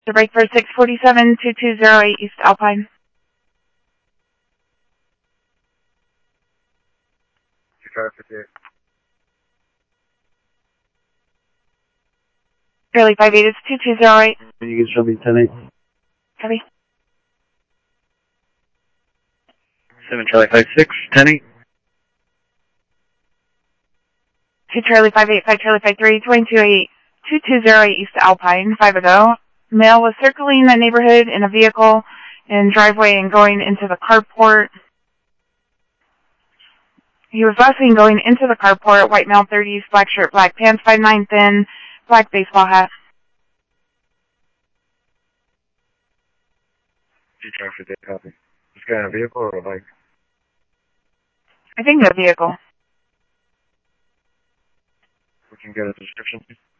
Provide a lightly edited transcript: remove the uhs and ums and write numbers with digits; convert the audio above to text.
The break for 647-2208 East Alpine. Charlie 58 is 2208. You can show me 10-8. Copy. 7 Charlie 56, 10-8. 2 Charlie 58, 5 Charlie 53, 2208 East Alpine, 5 ago. Male was circling the neighborhood in a vehicle in driveway and going into the carport. He was last seen going into the carport, white male 30s, black shirt, black pants, 5'9" thin, black baseball hat. Traffic day copy. This guy in a vehicle or a bike? I think the vehicle. We can get a description.